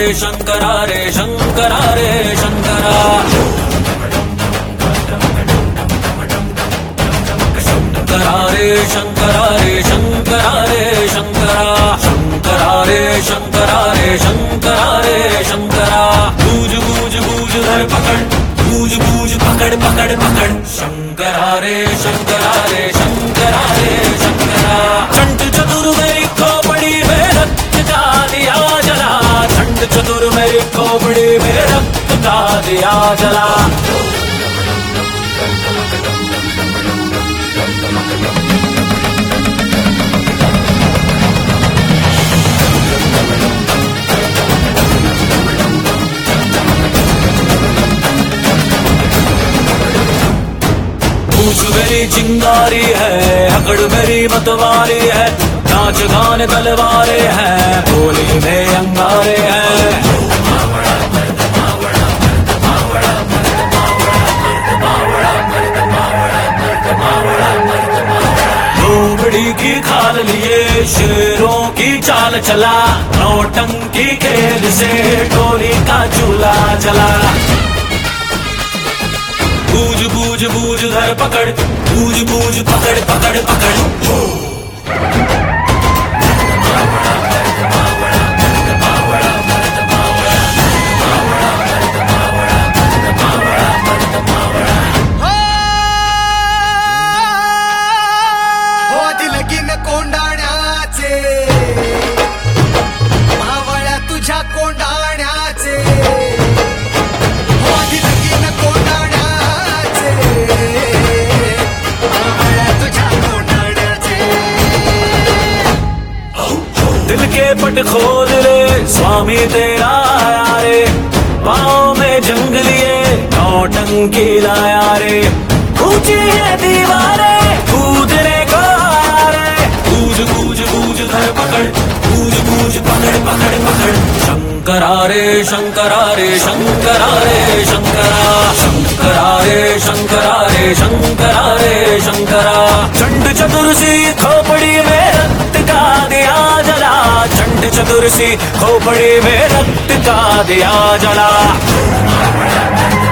शंकरा रे शंकरा रे शंकरा। शंकरा रे शंकरा रे शंकरा रे शंकरा। शंकरा रे शंकरा रे शंकरा रे शंकरा। बूझ बूझ बूझ धर पकड़, बूझ बूझ पकड़ पकड़ पकड़। शंकरा रे शंकरा रे शंकरा रे शंकरा। चंड चतुर मेरी खोपड़ी में रक्त का दिया जला। चंड चतुर मेरी खोपड़ी में रक्त का दिया जला। पूछ मेरी चिंगारी है, अकड़ मेरी मतवारी है। नाच गान तलवारे हैं, बोली में अंगारे हैं। लोमड़ी की खाल लिए शेरों की चाल चला। नौटंकी खेल से टोली का चूल्हा जला। बूझ बूझ बूझ धर पकड़, बूझ बूझ पकड़ पकड़ पकड़। लगीन कोंडाण्याचे मावळ्या तुझ्या कोंडाण्याचे। लगीन कोंडाण्याचे मावळ्या तुझ्या कोंडाण्याचे। दिल के पट खोल रे स्वामी तेरा आया रे। पाँव में जंग लिए नौटंकी लाया रे। ऊंची है दीवारें कूदने को आया रे। बूझ बूझ बूझ धर पकड़, बूझ बूझ पकड़ पकड़ पकड़। शंकरा रे शंकरा रे शंकरा रे शंकरा। शंकरा रे शंकरा रे शंकरा रे शंकरा। चंड चतुर सी खोपड़ी में रक्त का दिया जला। चंड चतुर सी खोपड़ी में रक्त का दिया जला।